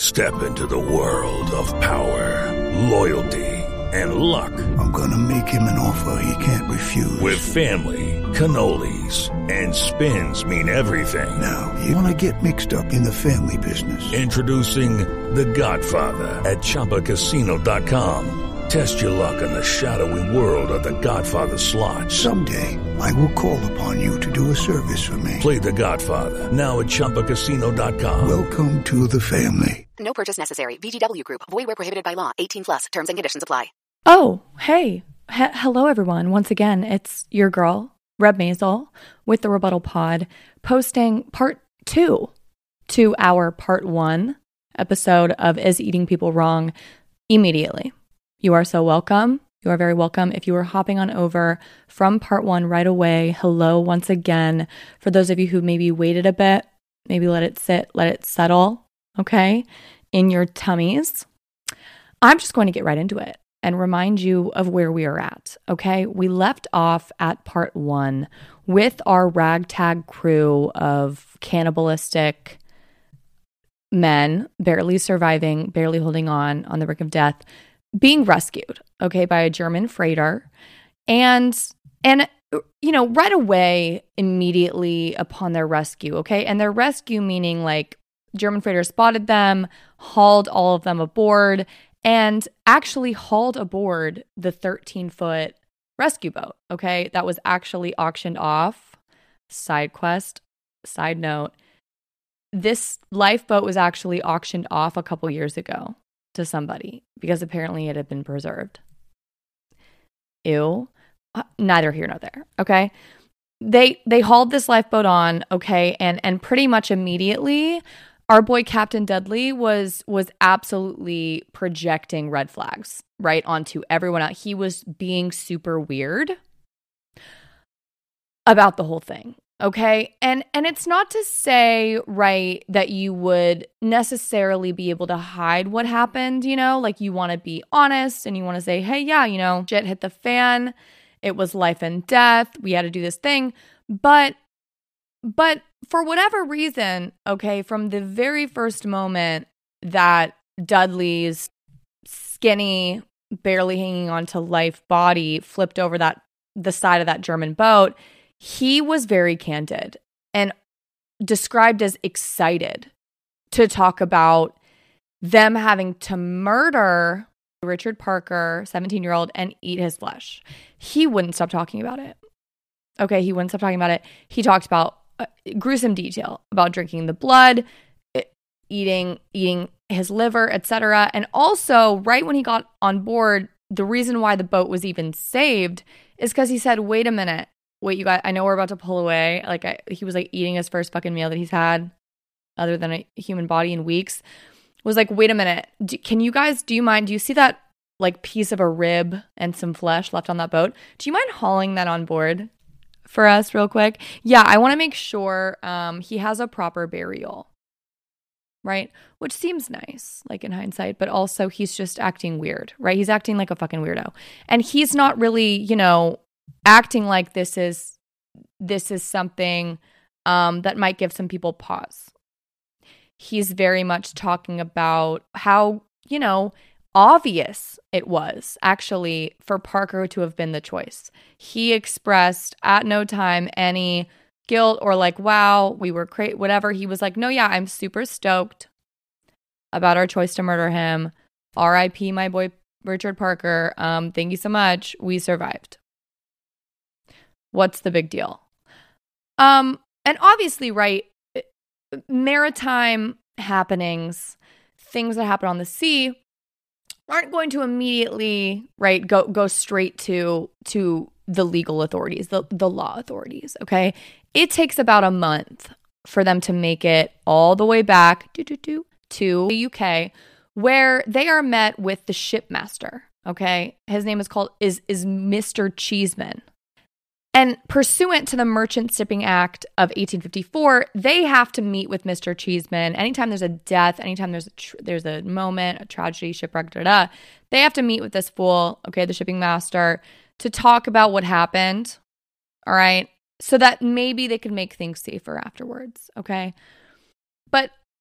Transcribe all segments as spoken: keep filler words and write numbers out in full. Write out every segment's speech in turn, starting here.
Step into the world of power, loyalty, and luck. I'm gonna make him an offer he can't refuse. With family, cannolis, and spins mean everything. Now, you wanna get mixed up in the family business. Introducing The Godfather at Chumba Casino dot com. Test your luck in the shadowy world of The Godfather slot. Someday, I will call upon you to do a service for me. Play The Godfather, now at Chumba Casino dot com. Welcome to the family. No purchase necessary. V G W Group. Void where prohibited by law. eighteen plus. Terms and conditions apply. Oh, hey. H- hello, everyone. Once again, it's your girl, Reb Maisel, with the Rebuttal Pod, posting part two to our part one episode of Is Eating People Wrong immediately. You are so welcome. You are very welcome. If you are hopping on over from part one right away, hello once again. For those of you who maybe waited a bit, maybe let it sit, let it settle, okay, in your tummies. I'm just going to get right into it and remind you of where we are at, okay? We left off at part one with our ragtag crew of cannibalistic men, barely surviving, barely holding on on the brink of death, being rescued, okay, by a German freighter. And, and you know, right away, immediately upon their rescue, okay? And their rescue meaning like German freighter spotted them, hauled all of them aboard, and actually hauled aboard the thirteen-foot rescue boat, okay? That was actually auctioned off. Side quest, side note, this lifeboat was actually auctioned off a couple years ago to somebody because apparently it had been preserved. Ew. Neither here nor there, okay? They they hauled this lifeboat on, okay, and and pretty much immediately our boy Captain Dudley was was absolutely projecting red flags right onto everyone else. He was being super weird about the whole thing. Okay. And and it's not to say, right, that you would necessarily be able to hide what happened, you know, like you want to be honest and you want to say, hey, yeah, you know, shit hit the fan. It was life and death. We had to do this thing. But but for whatever reason, okay, from the very first moment that Dudley's skinny, barely hanging on to life body flipped over that the side of that German boat, he was very candid and described as excited to talk about them having to murder Richard Parker, seventeen-year-old, and eat his flesh. He wouldn't stop talking about it. Okay, he wouldn't stop talking about it. He talked about uh, gruesome detail about drinking the blood, eating eating his liver, et cetera. And also, right when he got on board, the reason why the boat was even saved is because he said, wait a minute. Wait, you guys, I know we're about to pull away. Like, I, he was like eating his first fucking meal that he's had other than a human body in weeks. Was like, wait a minute. Do, can you guys, do you mind, do you see that like piece of a rib and some flesh left on that boat? Do you mind hauling that on board for us real quick? Yeah, I want to make sure um, he has a proper burial, right? Which seems nice, like in hindsight, but also he's just acting weird, right? He's acting like a fucking weirdo. And he's not really, you know, acting like this is this is something um, that might give some people pause. He's very much talking about how, you know, obvious it was actually for Parker to have been the choice. He expressed at no time any guilt or like, wow, we were crazy, whatever. He was like, no, yeah, I'm super stoked about our choice to murder him. R I P my boy Richard Parker. Um, thank you so much. We survived. What's the big deal? Um, and obviously, right, maritime happenings, things that happen on the sea, aren't going to immediately, right, go go straight to to the legal authorities, the, the law authorities, okay? It takes about a month for them to make it all the way back doo, doo, doo, to the U K, where they are met with the shipmaster, okay? His name is called, is, is Mister Cheeseman. And pursuant to the Merchant Shipping Act of eighteen fifty-four, they have to meet with Mister Cheeseman. Anytime there's a death, anytime there's a tr- there's a moment, a tragedy, shipwreck, da da, they have to meet with this fool, okay, the shipping master, to talk about what happened, all right, so that maybe they could make things safer afterwards, okay? But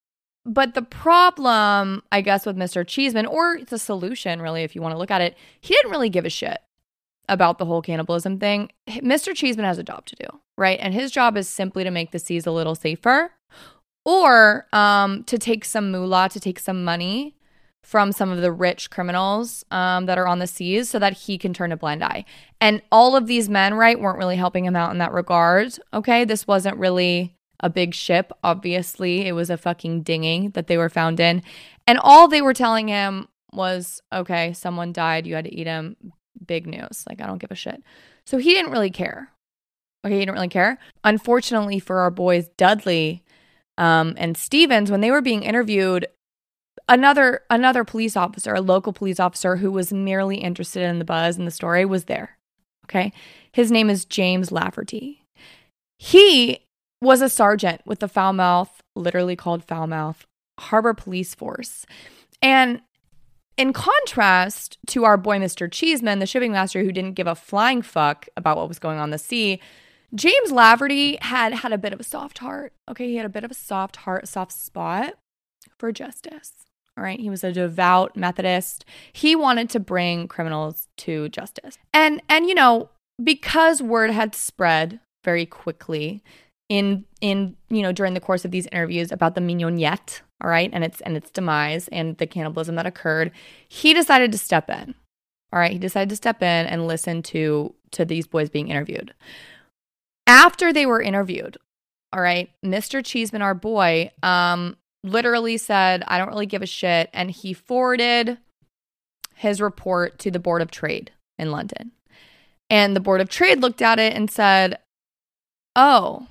but the problem, I guess, with Mister Cheeseman, or the solution, really, if you want to look at it, he didn't really give a shit about the whole cannibalism thing. Mister Cheeseman has a job to do, right? And his job is simply to make the seas a little safer, or um, to take some moolah, to take some money from some of the rich criminals um, that are on the seas so that he can turn a blind eye. And all of these men, right, weren't really helping him out in that regard, okay? This wasn't really a big ship, obviously. It was a fucking dinghy that they were found in. And all they were telling him was, okay, someone died, you had to eat him. Big news. Like, I don't give a shit. So he didn't really care. Okay, he didn't really care. Unfortunately for our boys, Dudley um, and Stevens, when they were being interviewed, another another police officer, a local police officer who was merely interested in the buzz and the story, was there. Okay? His name is James Lafferty. He was a sergeant with the Falmouth, literally called Falmouth, Harbor Police Force. And in contrast to our boy Mister Cheeseman, the shipping master who didn't give a flying fuck about what was going on the sea, James Lafferty had had a bit of a soft heart. Okay, he had a bit of a soft heart, soft spot for justice. All right, he was a devout Methodist. He wanted to bring criminals to justice. And, and you know, because word had spread very quickly in, in you know, during the course of these interviews about the Mignonette, all right, and its and its demise and the cannibalism that occurred, he decided to step in. All right, he decided to step in and listen to to these boys being interviewed. After they were interviewed, all right, Mister Cheeseman, our boy, um, literally said, I don't really give a shit, and he forwarded his report to the Board of Trade in London. And the Board of Trade looked at it and said, oh,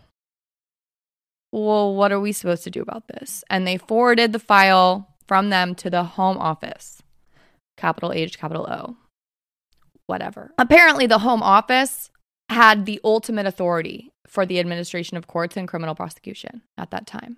well, what are we supposed to do about this? And they forwarded the file from them to the Home Office. Capital H, capital O. Whatever. Apparently, the Home Office had the ultimate authority for the administration of courts and criminal prosecution at that time.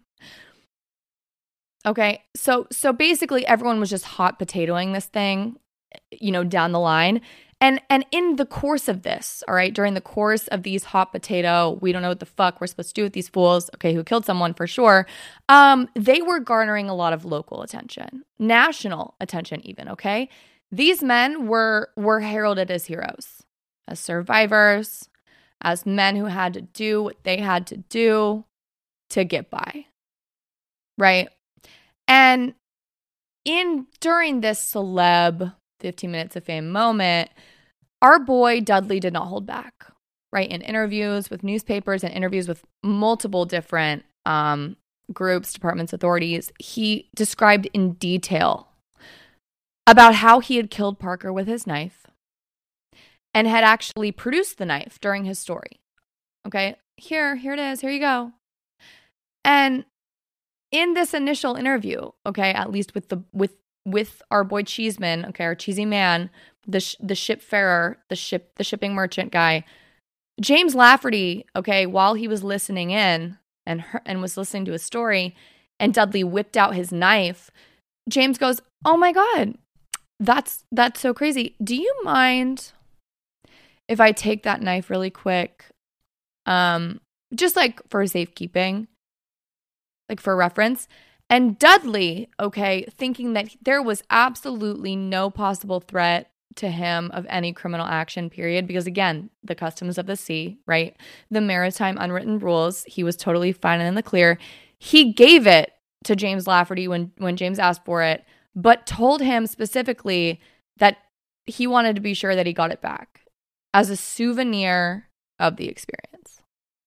Okay, so so basically everyone was just hot potatoing this thing, you know, down the line. And and in the course of this, all right, during the course of these hot potato, we don't know what the fuck we're supposed to do with these fools, okay, who killed someone for sure, um, they were garnering a lot of local attention, national attention even, okay? These men were were heralded as heroes, as survivors, as men who had to do what they had to do to get by, right? And in during this celeb fifteen minutes of fame moment, our boy Dudley did not hold back, right? In interviews with newspapers and interviews with multiple different um, groups, departments, authorities, he described in detail about how he had killed Parker with his knife and had actually produced the knife during his story. Okay, here, here it is, here you go. And in this initial interview, okay, at least with the with with our boy Cheeseman, okay, our cheesy man, the sh- the shipfarer, the ship the shipping merchant guy, James Lafferty, okay, while he was listening in and her- and was listening to his story, and Dudley whipped out his knife, James goes, "Oh my God, that's that's so crazy. Do you mind if I take that knife really quick, um, just like for safekeeping, like for reference?" And Dudley, okay, thinking that there was absolutely no possible threat to him of any criminal action, period, because again, the customs of the sea, right? The maritime unwritten rules, he was totally fine and in the clear. He gave it to James Lafferty when, when James asked for it, but told him specifically that he wanted to be sure that he got it back as a souvenir of the experience.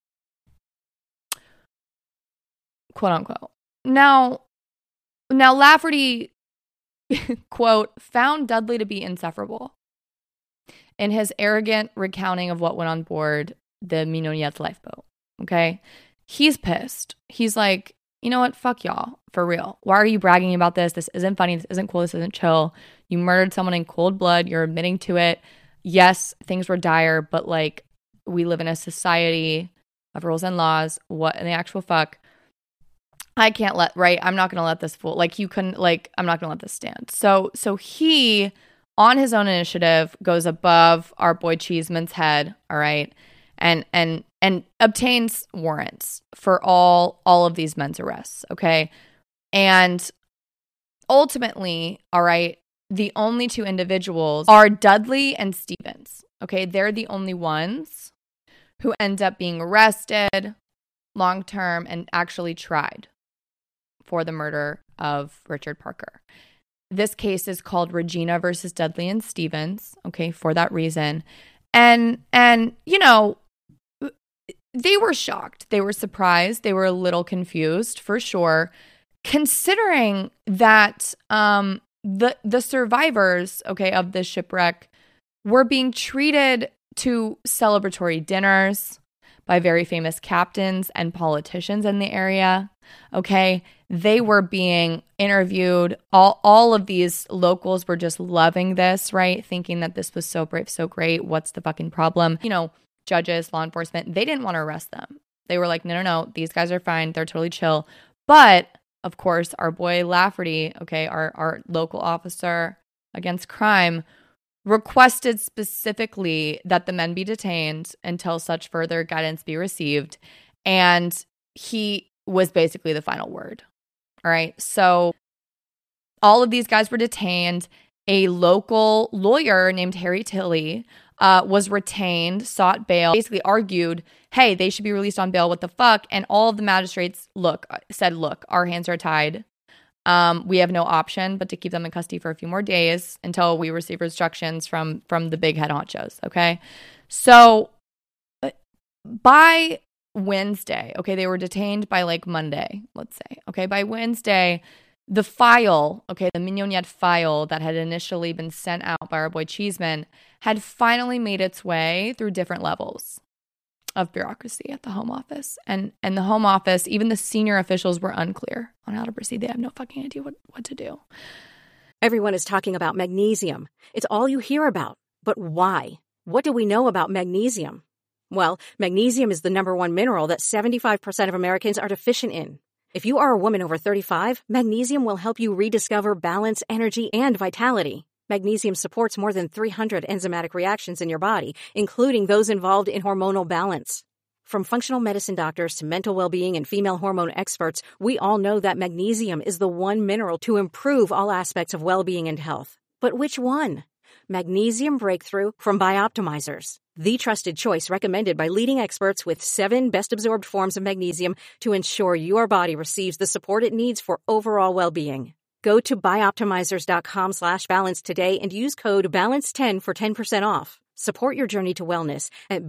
Quote unquote. Now, now Lafferty, quote, found Dudley to be insufferable in his arrogant recounting of what went on board the Mignonette's lifeboat, okay? He's pissed. He's like, you know what? Fuck y'all, for real. Why are you bragging about this? This isn't funny. This isn't cool. This isn't chill. You murdered someone in cold blood. You're admitting to it. Yes, things were dire, but like, we live in a society of rules and laws. What in the actual fuck? I can't let, right? I'm not going to let this fool, like you couldn't, like, I'm not going to let this stand. So, so he, on his own initiative, goes above our boy Cheeseman's head, all right? And, and, and obtains warrants for all, all of these men's arrests, okay? And ultimately, all right, the only two individuals are Dudley and Stevens. Okay, they're the only ones who end up being arrested long term and actually tried for the murder of Richard Parker. This case is called Regina versus Dudley and Stevens, okay, for that reason. And, and you know, they were shocked. They were surprised. They were a little confused, for sure, considering that um, the the survivors, okay, of this shipwreck were being treated to celebratory dinners by very famous captains and politicians in the area, okay? They were being interviewed. All, all of these locals were just loving this, right? Thinking that this was so brave, so great. What's the fucking problem? You know, judges, law enforcement, they didn't want to arrest them. They were like, no, no, no, these guys are fine. They're totally chill. But, of course, our boy Lafferty, okay, our, our local officer against crime, requested specifically that the men be detained until such further guidance be received. And he was basically the final word. All right. So all of these guys were detained. A local lawyer named Harry Tilley uh, was retained, sought bail, basically argued, hey, they should be released on bail. What the fuck? And all of the magistrates look said, look, our hands are tied. Um, we have no option but to keep them in custody for a few more days until we receive instructions from from the big head honchos. Okay. So by Wednesday, okay, they were detained by like Monday, let's say. Okay. By Wednesday, the file, okay, the Mignonette file that had initially been sent out by our boy Cheeseman had finally made its way through different levels of bureaucracy at the Home Office. And and the Home Office, even the senior officials were unclear on how to proceed. They have no fucking idea what, what to do. Everyone is talking about magnesium. It's all you hear about. But why? What do we know about magnesium? Well, magnesium is the number one mineral that seventy-five percent of Americans are deficient in. If you are a woman over thirty-five, magnesium will help you rediscover balance, energy, and vitality. Magnesium supports more than three hundred enzymatic reactions in your body, including those involved in hormonal balance. From functional medicine doctors to mental well-being and female hormone experts, we all know that magnesium is the one mineral to improve all aspects of well-being and health. But which one? Magnesium Breakthrough from Bioptimizers, the trusted choice recommended by leading experts with seven best-absorbed forms of magnesium to ensure your body receives the support it needs for overall well-being. Go to bioptimizers.com slash balance today and use code balance ten for ten percent off. Support your journey to wellness at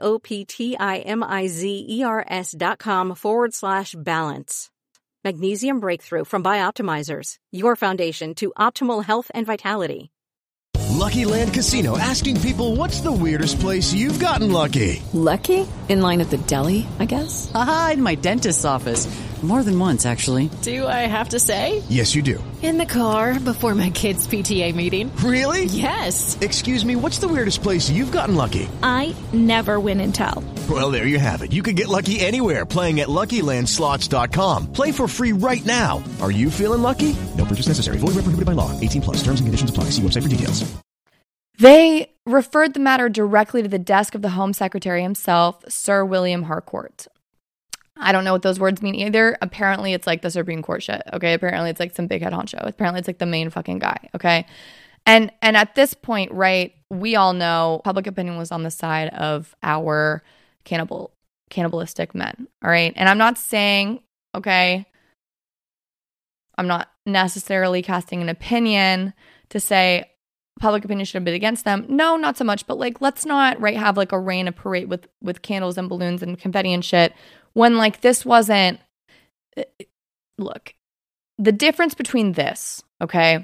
B-I-O-P-T-I-M-I-Z-E-R-S dot com forward slash balance. Magnesium Breakthrough from Bioptimizers, your foundation to optimal health and vitality. Lucky Land Casino, asking people, what's the weirdest place you've gotten lucky? Lucky? In line at the deli, I guess? Aha, in my dentist's office. More than once, actually. Do I have to say? Yes, you do. In the car before my kids' P T A meeting. Really? Yes. Excuse me, what's the weirdest place you've gotten lucky? I never win and tell. Well, there you have it. You can get lucky anywhere, playing at Lucky Land Slots dot com. Play for free right now. Are you feeling lucky? No purchase necessary. Void where prohibited by law. eighteen plus. Terms and conditions apply. See website for details. They referred the matter directly to the desk of the Home Secretary himself, Sir William Harcourt. I don't know what those words mean either. Apparently, it's like the Supreme Court shit, okay? Apparently, it's like some big head honcho. Apparently, it's like the main fucking guy, okay? And and at this point, right, we all know public opinion was on the side of our cannibal, cannibalistic men, all right? And I'm not saying, okay, I'm not necessarily casting an opinion to say public opinion should have been against them. No, not so much. But like, let's not, right, have like a rain of parade with with candles and balloons and confetti and shit when like this wasn't. Look, the difference between this, okay,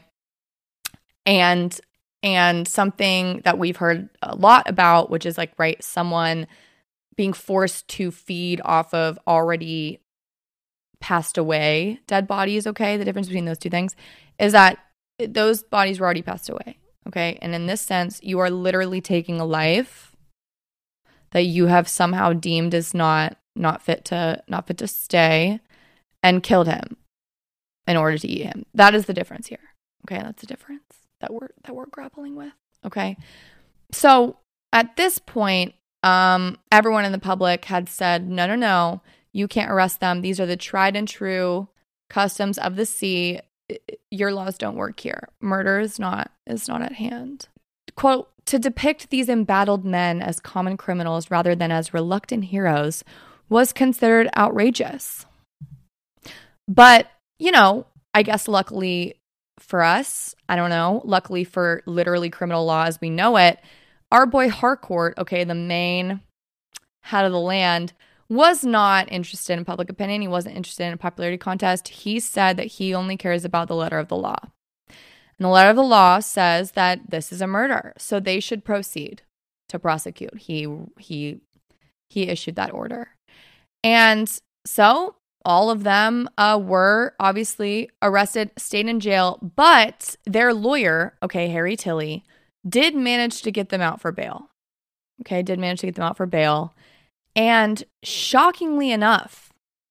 and and something that we've heard a lot about, which is like, right, someone being forced to feed off of already passed away dead bodies, okay? The difference between those two things is that those bodies were already passed away, okay? And in this sense, you are literally taking a life that you have somehow deemed as not not fit to not fit to stay and killed him in order to eat him. That is the difference here. Okay, that's the difference that we're that we're grappling with. Okay. So at this point, um, everyone in the public had said, no, no, no, you can't arrest them. These are the tried and true customs of the sea, your laws don't work here. Murder is not is not at hand. Quote, to depict these embattled men as common criminals rather than as reluctant heroes was considered outrageous. But, you know, I guess luckily for us, I don't know, luckily for literally criminal law as we know it, our boy Harcourt, okay, the main head of the land, was not interested in public opinion. He wasn't interested in a popularity contest. He said that he only cares about the letter of the law. And the letter of the law says that this is a murder, so they should proceed to prosecute. He he he issued that order. And so all of them uh, were obviously arrested, stayed in jail, but their lawyer, okay, Harry Tilley, did manage to get them out for bail. Okay, did manage to get them out for bail. And shockingly enough,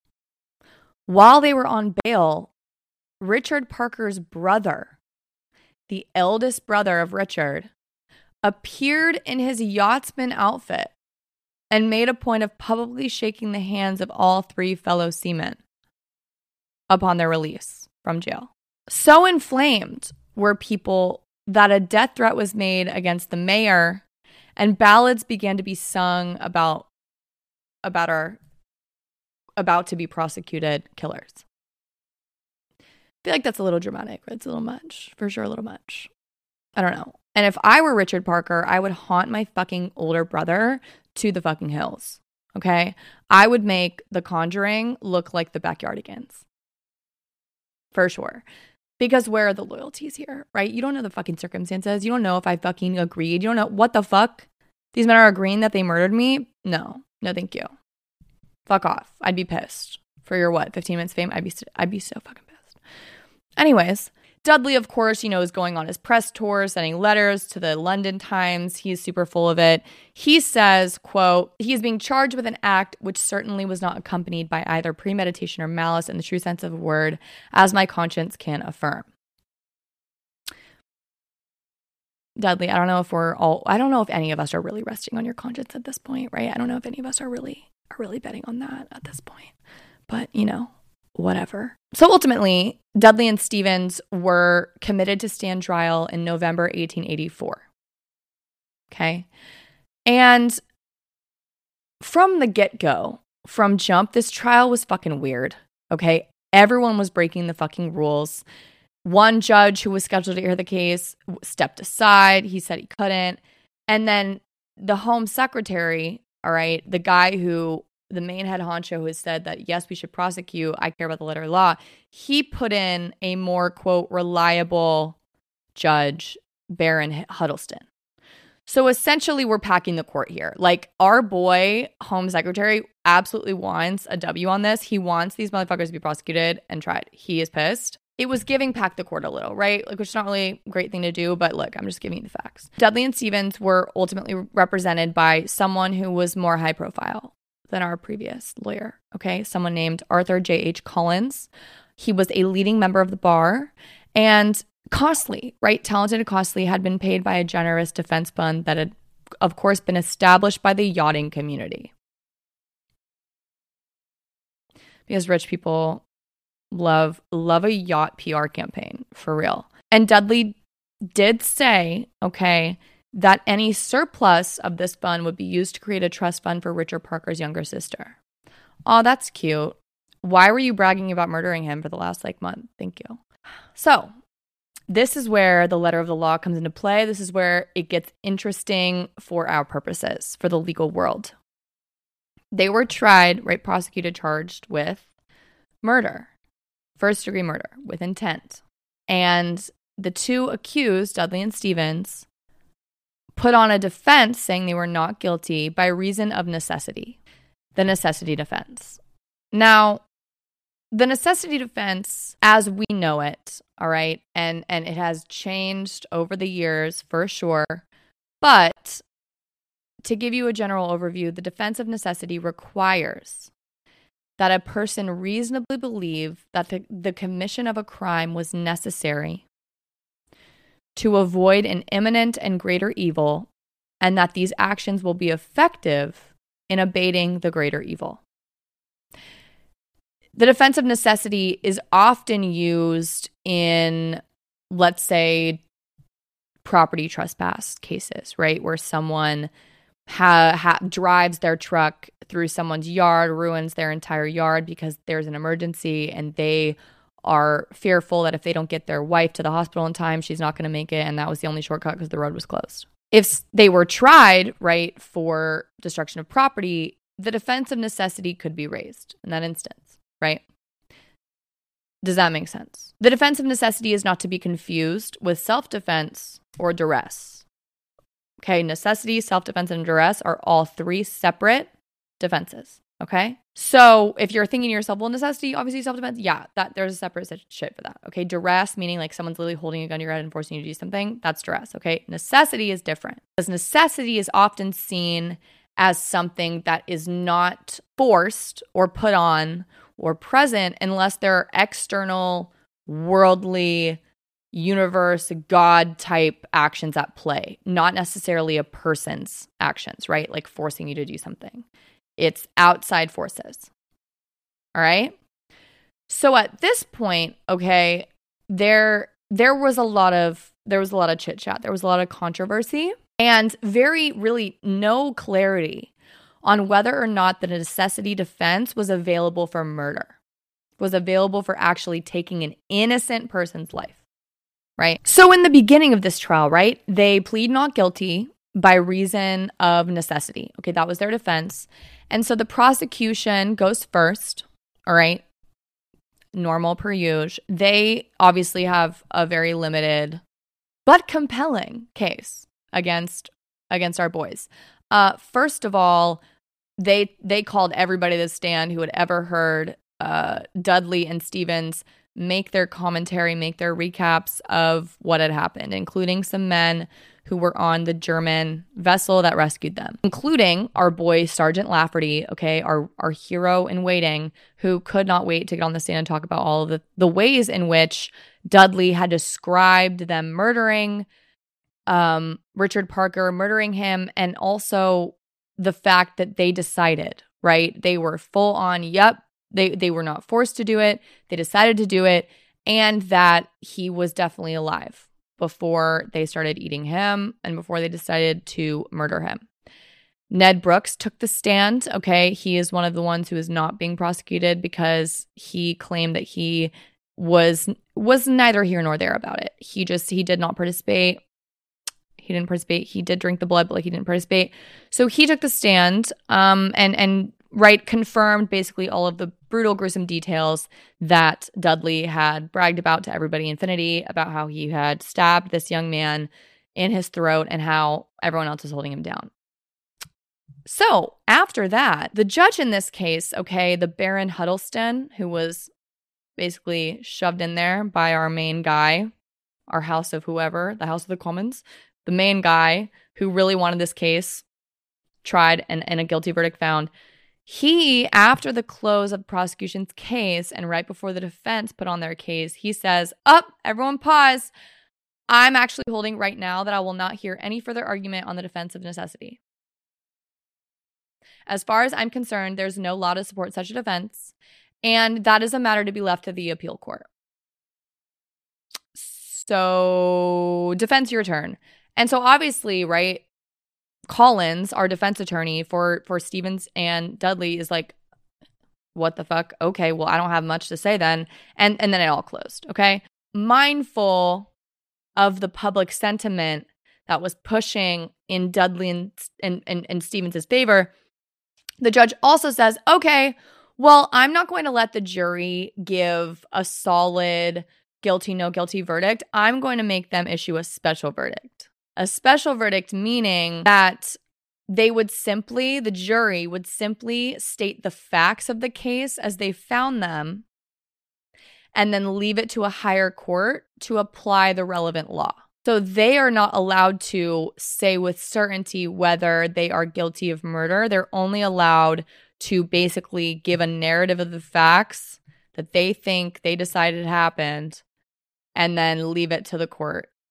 while they were on bail, Richard Parker's brother, the eldest brother of Richard, appeared in his yachtsman outfit and made a point of publicly shaking the hands of all three fellow seamen upon their release from jail. So inflamed were people that a death threat was made against the mayor, and ballads began to be sung about about our about to be prosecuted killers. I feel like that's a little dramatic. It's a little much. For sure, a little much. I don't know. And if I were Richard Parker, I would haunt my fucking older brother to the fucking hills. Okay? I would make The Conjuring look like the Backyardigans. For sure. Because where are the loyalties here, right? You don't know the fucking circumstances. You don't know if I fucking agreed. You don't know what the fuck? These men are agreeing that they murdered me? No. No, thank you. Fuck off. I'd be pissed. For your what? fifteen minutes fame? I'd be I'd be so fucking pissed. Anyways, Dudley, of course, you know, is going on his press tour, sending letters to the London Times. He's super full of it. He says, quote, he is being charged with an act which certainly was not accompanied by either premeditation or malice in the true sense of the word, as my conscience can affirm. Dudley, I don't know if we're all, I don't know if any of us are really resting on your conscience at this point, right? I don't know if any of us are really, are really betting on that at this point. But, you know, whatever. So ultimately, Dudley and Stevens were committed to stand trial in November eighteen eighty-four. Okay? And from the get-go, from jump, this trial was fucking weird. Okay? Everyone was breaking the fucking rules. One judge who was scheduled to hear the case stepped aside. He said he couldn't. And then the Home Secretary, all right, the guy who, the main head honcho who has said that, yes, we should prosecute, I care about the letter of law, he put in a more, quote, reliable judge, Baron Huddleston. So essentially, we're packing the court here. Like, our boy, Home Secretary, absolutely wants a W on this. He wants these motherfuckers to be prosecuted and tried. He is pissed. It was giving pack the court a little, right? Like, which is not really a great thing to do, but look, I'm just giving you the facts. Dudley and Stevens were ultimately represented by someone who was more high profile than our previous lawyer, okay? Someone named Arthur J H Collins. He was a leading member of the bar, and costly, right? Talented and costly had been paid by a generous defense fund that had, of course, been established by the yachting community. Because rich people love, love a yacht P R campaign, for real. And Dudley did say, okay, that any surplus of this fund would be used to create a trust fund for Richard Parker's younger sister. Oh, that's cute. Why were you bragging about murdering him for the last, like, month? Thank you. So, this is where the letter of the law comes into play. This is where it gets interesting for our purposes, for the legal world. They were tried, right, prosecuted, charged with murder. First degree murder with intent. And the two accused, Dudley and Stevens, put on a defense saying they were not guilty by reason of necessity. The necessity defense. Now, the necessity defense, as we know it, all right, and, and it has changed over the years for sure, but to give you a general overview, the defense of necessity requires that a person reasonably believe that the, the commission of a crime was necessary to avoid an imminent and greater evil, and that these actions will be effective in abating the greater evil. The defense of necessity is often used in, let's say, property trespass cases, right? Where someone ha- ha- drives their truck through someone's yard, ruins their entire yard because there's an emergency, and they are fearful that if they don't get their wife to the hospital in time, she's not going to make it, and that was the only shortcut because the road was closed. If they were tried, right, for destruction of property, the defense of necessity could be raised in that instance, right? Does that make sense? The defense of necessity is not to be confused with self-defense or duress. Okay, necessity, self-defense, and duress are all three separate defenses, okay? So if you're thinking to yourself, well, necessity, obviously self-defense, yeah, that there's a separate shit for that, okay? Duress, meaning like someone's literally holding a gun to your head and forcing you to do something, that's duress, okay? Necessity is different, because necessity is often seen as something that is not forced or put on or present unless there are external, worldly, universe, God type actions at play, not necessarily a person's actions, right? Like forcing you to do something. It's outside forces. All right? So at this point, okay, there there was a lot of there was a lot of chit chat. There was a lot of controversy and very really no clarity on whether or not the necessity defense was available for murder, was available for actually taking an innocent person's life, right? So in the beginning of this trial, right, they plead not guilty by reason of necessity. Okay, that was their defense. And so the prosecution goes first, all right, normal per usual. They obviously have a very limited but compelling case against against our boys. Uh, first of all, they they called everybody to the stand who had ever heard uh, Dudley and Stevens make their commentary, make their recaps of what had happened, including some men who were on the German vessel that rescued them, including our boy Sergeant Lafferty, okay, our, our hero in waiting, who could not wait to get on the stand and talk about all of the, the ways in which Dudley had described them murdering um, Richard Parker, murdering him, and also the fact that they decided, right? They were full on, yep, they, they were not forced to do it. They decided to do it, and that he was definitely alive before they started eating him and before they decided to murder him. Ned Brooks took the stand, okay? He is one of the ones who is not being prosecuted because he claimed that he was was neither here nor there about it. He just, he did not participate. He didn't participate. He did drink the blood, but like he didn't participate. So he took the stand um, and, and right, confirmed basically all of the brutal, gruesome details that Dudley had bragged about to everybody Infinity about how he had stabbed this young man in his throat and how everyone else was holding him down. So after that, the judge in this case, okay, the Baron Huddleston, who was basically shoved in there by our main guy, our House of whoever, the House of the Commons, the main guy who really wanted this case tried and, and a guilty verdict found. He, after the close of the prosecution's case and right before the defense put on their case, he says, up, everyone pause. I'm actually holding right now that I will not hear any further argument on the defense of necessity. As far as I'm concerned, there's no law to support such a defense, and that is a matter to be left to the appeal court. So, defense, your turn. And so obviously, right, Collins, our defense attorney for, for Stevens and Dudley, is like, what the fuck? Okay, well, I don't have much to say then. And and then it all closed, okay? Mindful of the public sentiment that was pushing in Dudley and, and, and, and Stevens' favor, the judge also says, okay, well, I'm not going to let the jury give a solid guilty, no guilty verdict. I'm going to make them issue a special verdict. A special verdict meaning that they would simply, the jury would simply state the facts of the case as they found them and then leave it to a higher court to apply the relevant law. So they are not allowed to say with certainty whether they are guilty of murder. They're only allowed to basically give a narrative of the facts that they think they decided happened and then leave it to the court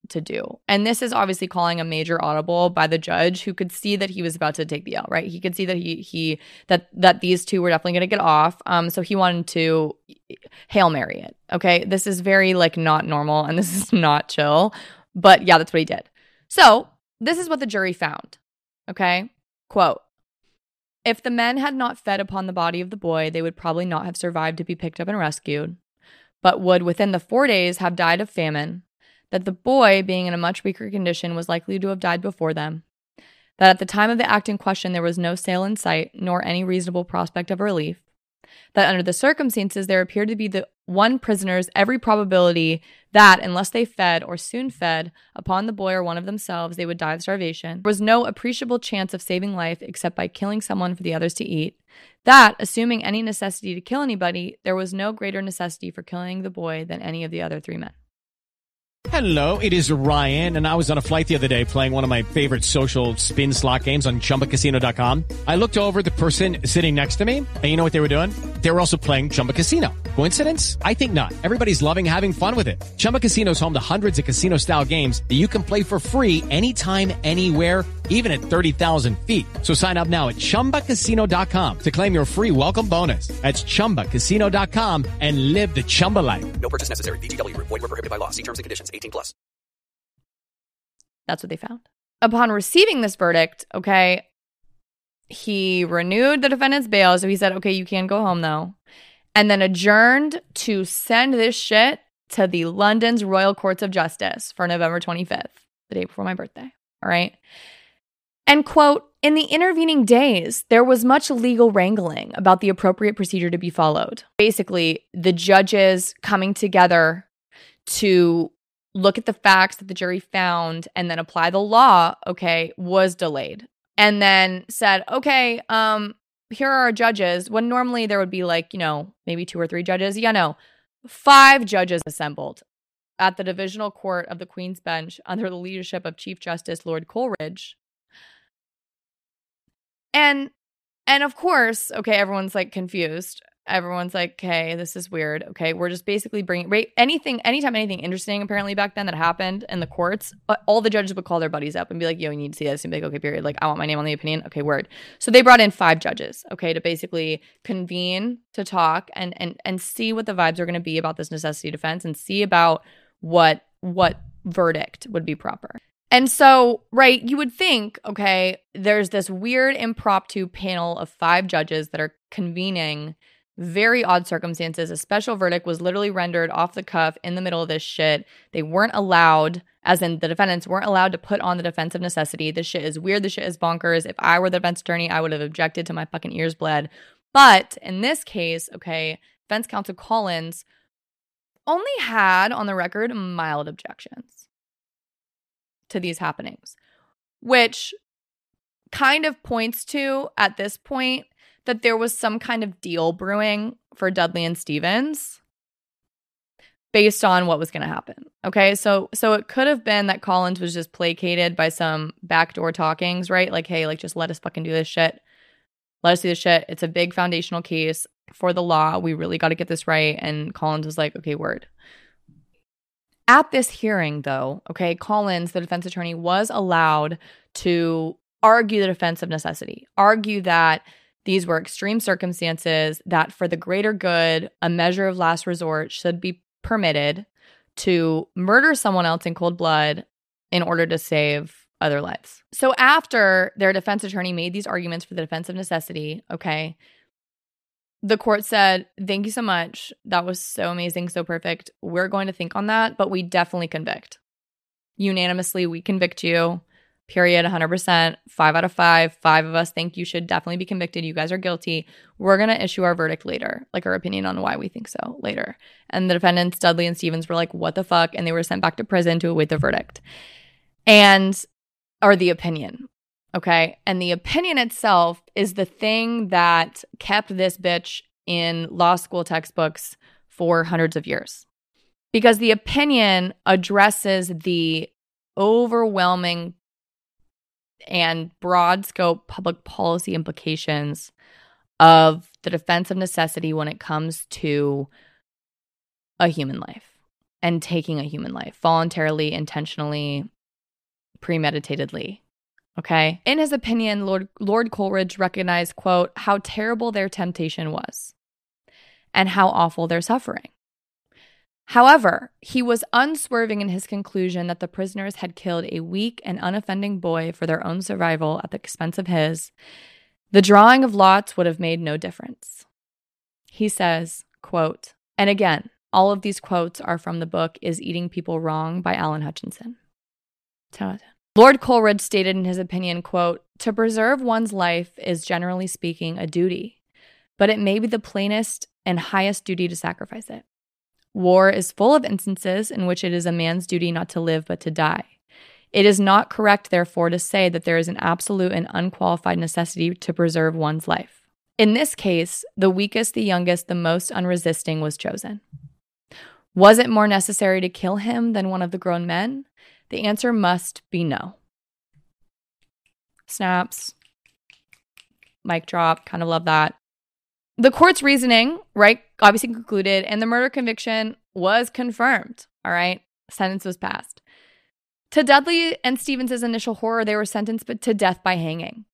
to do. And this is obviously calling a major audible by the judge, who could see that he was about to take the L, right? He could see that he he that that these two were definitely going to get off. Um, so he wanted to Hail Mary it. Okay, this is very like not normal, and this is not chill. But yeah, that's what he did. So this is what the jury found. Okay, quote: if the men had not fed upon the body of the boy, they would probably not have survived to be picked up and rescued, but would within the four days have died of famine. That the boy, being in a much weaker condition, was likely to have died before them. That at the time of the act in question, there was no sail in sight, nor any reasonable prospect of relief. That under the circumstances, there appeared to be the one prisoner's every probability that, unless they fed or soon fed upon the boy or one of themselves, they would die of starvation. There was no appreciable chance of saving life except by killing someone for the others to eat. That, assuming any necessity to kill anybody, there was no greater necessity for killing the boy than any of the other three men. Hello, it is Ryan, and I was on a flight the other day playing one of my favorite social spin slot games on Chumba Casino dot com. I looked over at the person sitting next to me, and you know what they were doing? They were also playing Chumba Casino. Coincidence? I think not. Everybody's loving having fun with it. Chumba Casino is home to hundreds of casino-style games that you can play for free anytime, anywhere, even at thirty thousand feet. So sign up now at Chumba Casino dot com to claim your free welcome bonus. That's Chumba Casino dot com and live the Chumba life. No purchase necessary. V G W. Void where prohibited by law. See terms and conditions. eighteen plus. That's what they found. Upon receiving this verdict, okay, he renewed the defendant's bail. So he said, okay, you can go home though. And then adjourned to send this shit to the London's Royal Courts of Justice for November twenty-fifth, the day before my birthday. All right. And quote, in the intervening days, there was much legal wrangling about the appropriate procedure to be followed. Basically, the judges coming together to look at the facts that the jury found and then apply the law, okay, was delayed. And then said, okay, um, here are our judges. When normally there would be like, you know, maybe two or three judges. Yeah, no, five judges assembled at the Divisional Court of the Queen's Bench under the leadership of Chief Justice Lord Coleridge. And, and of course, okay, everyone's like confused. Everyone's like, okay, this is weird. Okay, we're just basically bringing right, anything, anytime anything interesting apparently back then that happened in the courts, all the judges would call their buddies up and be like, yo, you need to see this. And be like, okay, period. Like, I want my name on the opinion. Okay, word. So they brought in five judges, okay, to basically convene, to talk and and and see what the vibes are going to be about this necessity defense and see about what what verdict would be proper. And so, right, you would think, okay, there's this weird impromptu panel of five judges that are convening. Very odd circumstances. A special verdict was literally rendered off the cuff in the middle of this shit. They weren't allowed, as in the defendants weren't allowed to put on the defense of necessity. This shit is weird. This shit is bonkers. If I were the defense attorney, I would have objected to my fucking ears bled. But in this case, okay, defense counsel Collins only had on the record mild objections to these happenings, which kind of points to, at this point, that there was some kind of deal brewing for Dudley and Stevens based on what was going to happen. Okay, so so it could have been that Collins was just placated by some backdoor talkings, right? Like, hey, like just let us fucking do this shit. Let us do this shit. It's a big foundational case for the law. We really got to get this right. And Collins was like, okay, word. At this hearing, though, okay, Collins, the defense attorney, was allowed to argue the defense of necessity, argue that these were extreme circumstances, that for the greater good, a measure of last resort should be permitted to murder someone else in cold blood in order to save other lives. So after their defense attorney made these arguments for the defense of necessity, okay, the court said, thank you so much. That was so amazing, so perfect. We're going to think on that, but we definitely convict. Unanimously, we convict you. Period, one hundred percent, five out of five, five of us think you should definitely be convicted. You guys are guilty. We're going to issue our verdict later, like our opinion on why we think so later. And the defendants, Dudley and Stevens, were like, what the fuck? And they were sent back to prison to await the verdict. And, or the opinion, okay? And the opinion itself is the thing that kept this bitch in law school textbooks for hundreds of years. Because the opinion addresses the overwhelming and broad scope public policy implications of the defense of necessity when it comes to a human life. and taking a human life voluntarily, intentionally, premeditatedly. Okay. In his opinion, Lord, Lord Coleridge recognized, quote, how terrible their temptation was and how awful their suffering. However, he was unswerving in his conclusion that the prisoners had killed a weak and unoffending boy for their own survival at the expense of his. The drawing of lots would have made no difference. He says, quote, and again, all of these quotes are from the book Is Eating People Wrong by Alan Hutchinson. Lord Coleridge stated in his opinion, quote, to preserve one's life is generally speaking a duty, but it may be the plainest and highest duty to sacrifice it. War is full of instances in which it is a man's duty not to live but to die. It is not correct, therefore, to say that there is an absolute and unqualified necessity to preserve one's life. In this case, the weakest, the youngest, the most unresisting was chosen. Was it more necessary to kill him than one of the grown men? The answer must be no. Snaps. Mic drop. Kind of love that. The court's reasoning, right, obviously concluded, and the murder conviction was confirmed, all right? Sentence was passed. To Dudley and Stevens' initial horror, they were sentenced to death by hanging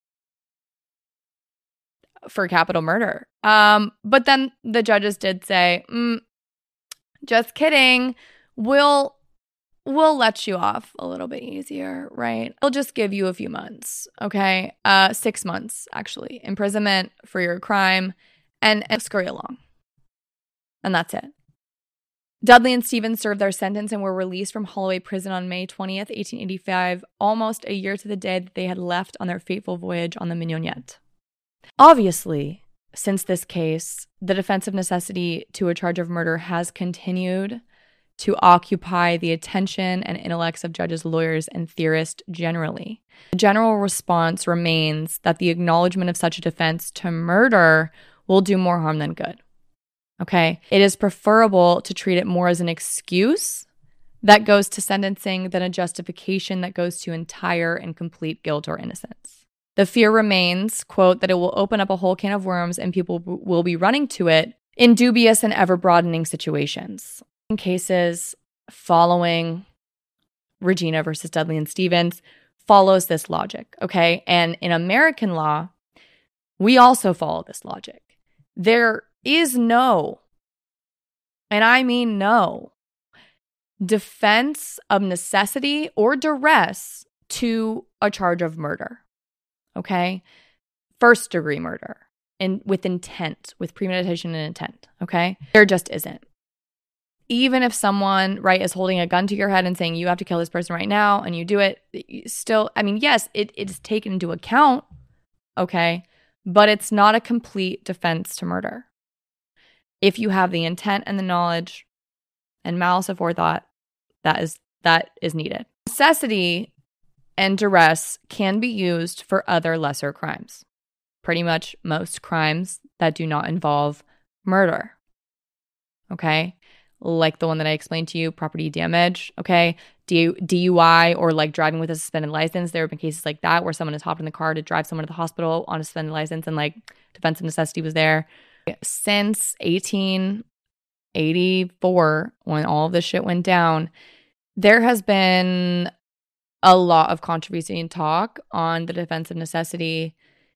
for capital murder. Um, but then the judges did say, mm, just kidding, we'll, we'll let you off a little bit easier, right? We'll just give you a few months, okay? Uh, six months, actually, imprisonment for your crime. And, and scurry along. And that's it. Dudley and Stevens served their sentence and were released from Holloway Prison on May twentieth, eighteen eighty-five, almost a year to the day that they had left on their fateful voyage on the Mignonette. Obviously, since this case, the defense of necessity to a charge of murder has continued to occupy the attention and intellects of judges, lawyers, and theorists generally. The general response remains that the acknowledgement of such a defense to murder will do more harm than good. Okay? It is preferable to treat it more as an excuse that goes to sentencing than a justification that goes to entire and complete guilt or innocence. The fear remains, quote, that it will open up a whole can of worms and people w- will be running to it in dubious and ever-broadening situations. In cases following Regina versus Dudley and Stevens follows this logic, okay? And in American law, we also follow this logic. There is no, and I mean no, defense of necessity or duress to a charge of murder, okay? First degree murder and with intent, with premeditation and intent, okay? There just isn't. Even if someone, right, is holding a gun to your head and saying you have to kill this person right now and you do it, still, I mean, yes, it, it is taken into account, okay? But it's not a complete defense to murder. If you have the intent and the knowledge and malice aforethought, that is that is needed. Necessity and duress can be used for other lesser crimes. Pretty much most crimes that do not involve murder. Okay? Like the one that I explained to you, property damage, okay? D- DUI or like driving with a suspended license. There have been cases like that where someone has hopped in the car to drive someone to the hospital on a suspended license and like defense of necessity was there. Since eighteen eighty-four, when all of this shit went down, there has been a lot of controversy and talk on the defense of necessity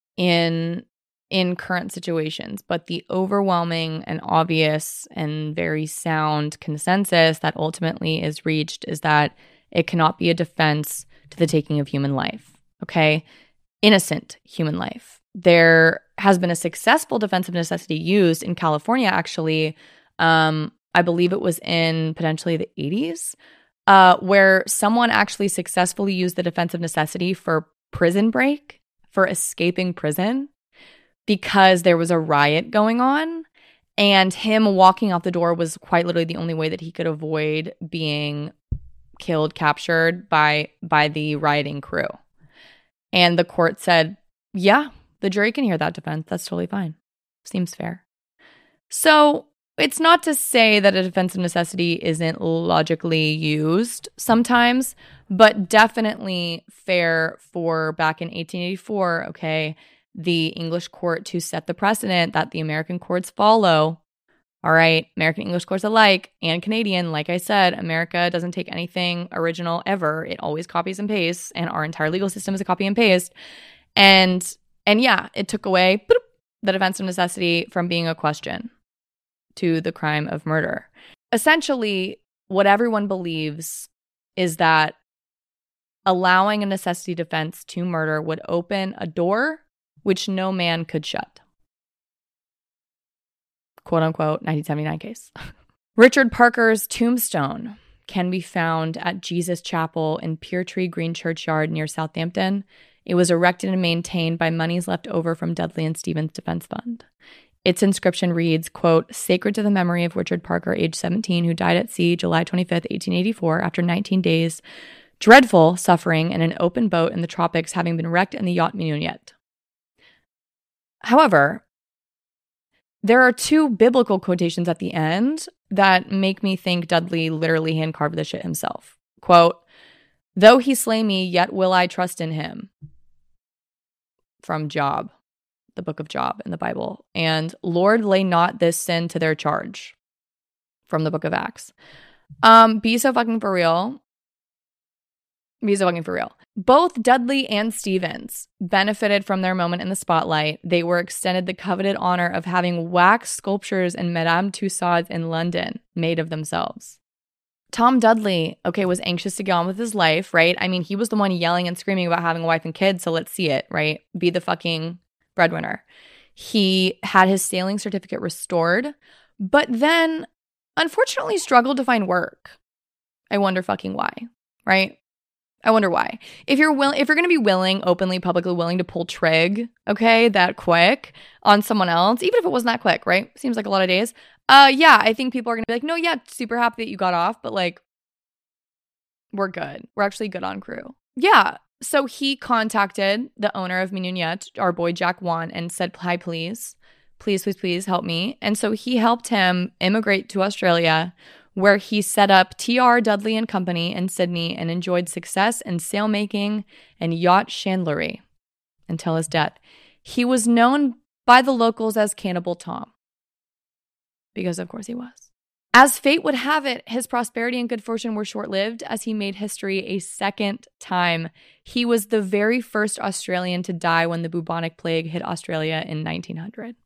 in in current situations, but the overwhelming and obvious and very sound consensus that ultimately is reached is that it cannot be a defense to the taking of human life, okay? Innocent human life. There has been a successful defense of necessity used in California, actually. Um, I believe it was in potentially the eighties, uh, where someone actually successfully used the defense of necessity for prison break, for escaping prison, because there was a riot going on and him walking out the door was quite literally the only way that he could avoid being killed, captured by by the rioting crew. And the court said, yeah, the jury can hear that defense. That's totally fine. Seems fair. So it's not to say that a defense of necessity isn't logically used sometimes, but definitely fair for back in eighteen eighty-four, okay, the English court to set the precedent that the American courts follow, All right, American English course alike and Canadian. Like I said, America doesn't take anything original ever. It always copies and pastes, and our entire legal system is a copy and paste. And and yeah, it took away boop, the defense of necessity from being a question to the crime of murder. Essentially, what everyone believes is that allowing a necessity defense to murder would open a door which no man could shut. Quote unquote, nineteen seventy-nine case. Richard Parker's tombstone can be found at Jesus Chapel in Peartree Green Churchyard near Southampton. It was erected and maintained by monies left over from Dudley and Stephen's Defense Fund. Its inscription reads, quote, "Sacred to the memory of Richard Parker, age seventeen, who died at sea July twenty-fifth, eighteen eighty-four, after nineteen days dreadful suffering in an open boat in the tropics, having been wrecked in the yacht Mignonette." However, there are two biblical quotations at the end that make me think Dudley literally hand-carved this shit himself. Quote, "Though he slay me, yet will I trust in him." From Job, the book of Job in the Bible. And "Lord, lay not this sin to their charge." From the book of Acts. Um, be so fucking for real. Be so fucking for real. Both Dudley and Stevens benefited from their moment in the spotlight. They were extended the coveted honor of having wax sculptures in Madame Tussauds in London made of themselves. Tom Dudley, okay, was anxious to get on with his life, right? I mean, he was the one yelling and screaming about having a wife and kids, so let's see it, right? Be the fucking breadwinner. He had his sailing certificate restored, but then unfortunately struggled to find work. I wonder fucking why, right? I wonder why. If you're willing, if you're going to be willing, openly, publicly willing to pull trig, okay, that quick on someone else, even if it wasn't that quick, right? Seems like a lot of days. Uh, yeah, I think people are going to be like, no, yeah, super happy that you got off, but like, we're good. We're actually good on crew. Yeah. So he contacted the owner of Mignonette, our boy Jack Wan, and said, hi, please, please, please, please help me. And so he helped him immigrate to Australia, where he set up T R Dudley and Company in Sydney and enjoyed success in sailmaking and yacht chandlery until his death. He was known by the locals as Cannibal Tom, because of course he was. As fate would have it, his prosperity and good fortune were short-lived as he made history a second time. He was the very first Australian to die when the bubonic plague hit Australia in nineteen hundred.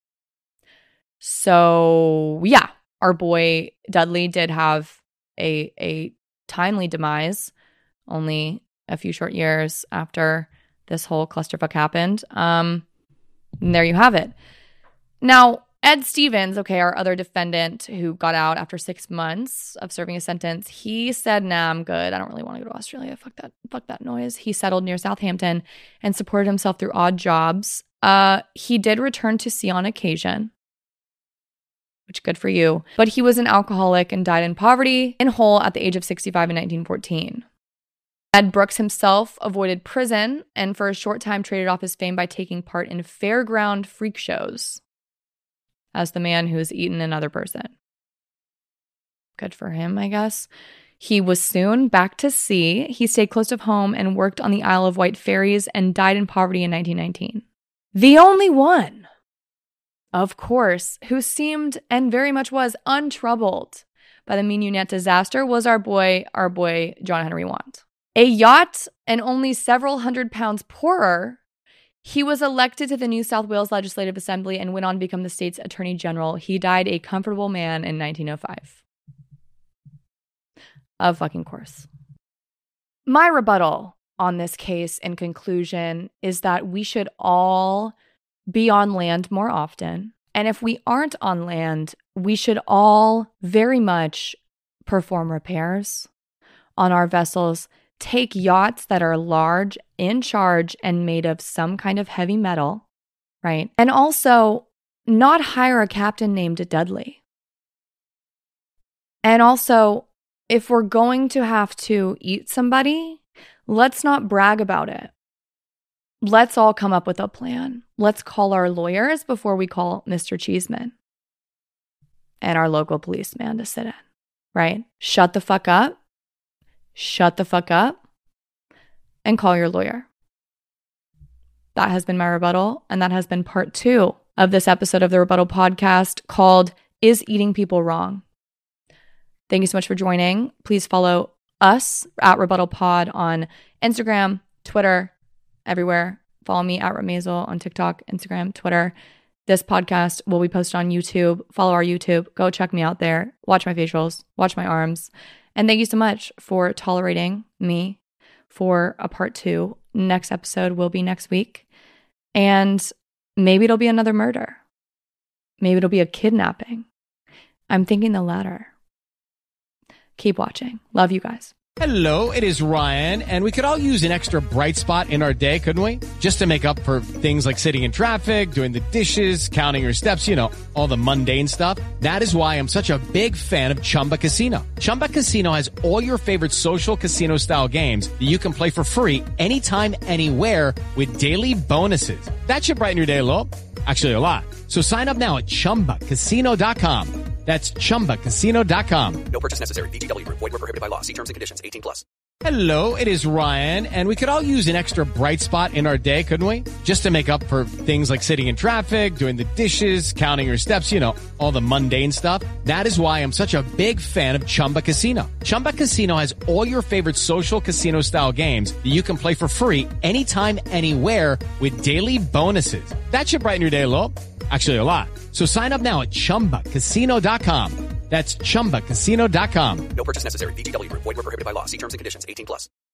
So, yeah. Our boy Dudley did have a a timely demise only a few short years after this whole clusterfuck happened. Um, and there you have it. Now, Ed Stevens, okay, our other defendant who got out after six months of serving a sentence, he said, nah, I'm good. I don't really want to go to Australia. Fuck that, fuck that noise. He settled near Southampton and supported himself through odd jobs. Uh, he did return to sea on occasion, which good for you. But he was an alcoholic and died in poverty in Hull at the age of sixty-five in nineteen fourteen. Ed Brooks himself avoided prison and for a short time traded off his fame by taking part in fairground freak shows as the man who's eaten another person. Good for him, I guess. He was soon back to sea. He stayed close to home and worked on the Isle of Wight ferries and died in poverty in nineteen nineteen. The only one, of course, who seemed and very much was untroubled by the Mignonette disaster was our boy, our boy, John Henry Want. A yacht and only several hundred pounds poorer, he was elected to the New South Wales Legislative Assembly and went on to become the state's Attorney General. He died a comfortable man in nineteen oh five. Of fucking course. My rebuttal on this case in conclusion is that we should all be on land more often. And if we aren't on land, we should all very much perform repairs on our vessels, take yachts that are large, in charge, and made of some kind of heavy metal, right? And also not hire a captain named Dudley. And also, if we're going to have to eat somebody, let's not brag about it. Let's all come up with a plan. Let's call our lawyers before we call Mister Cheeseman and our local policeman to sit in, right? Shut the fuck up. Shut the fuck up and call your lawyer. That has been my rebuttal, and that has been part two of this episode of the Rebuttal Podcast called is eating people wrong. Thank you so much for joining. Please follow us at Rebuttal Pod on Instagram, Twitter, everywhere. Follow me at Remazel on TikTok, Instagram, Twitter. This podcast will be posted on YouTube. Follow our YouTube. Go check me out there. Watch my facials. Watch my arms. And thank you so much for tolerating me for a part two. Next episode will be next week. And maybe it'll be another murder. Maybe it'll be a kidnapping. I'm thinking the latter. Keep watching. Love you guys. Hello, it is Ryan, and we could all use an extra bright spot in our day, couldn't we? Just to make up for things like sitting in traffic, doing the dishes, counting your steps, you know, all the mundane stuff. That is why I'm such a big fan of Chumba Casino. Chumba Casino has all your favorite social casino-style games that you can play for free anytime, anywhere with daily bonuses. That should brighten your day a little. Actually, a lot. So sign up now at chumba casino dot com. That's chumba casino dot com. No purchase necessary. V G W Group. Void where prohibited by law. See terms and conditions. eighteen plus. Hello, it is Ryan, and we could all use an extra bright spot in our day, couldn't we? Just to make up for things like sitting in traffic, doing the dishes, counting your steps, you know, all the mundane stuff. That is why I'm such a big fan of Chumba Casino. Chumba Casino has all your favorite social casino-style games that you can play for free anytime, anywhere with daily bonuses. That should brighten your day a little. Actually, a lot. So sign up now at chumba casino dot com. That's chumba casino dot com. No purchase necessary. V G W Group. Void where prohibited by law. See terms and conditions. eighteen plus.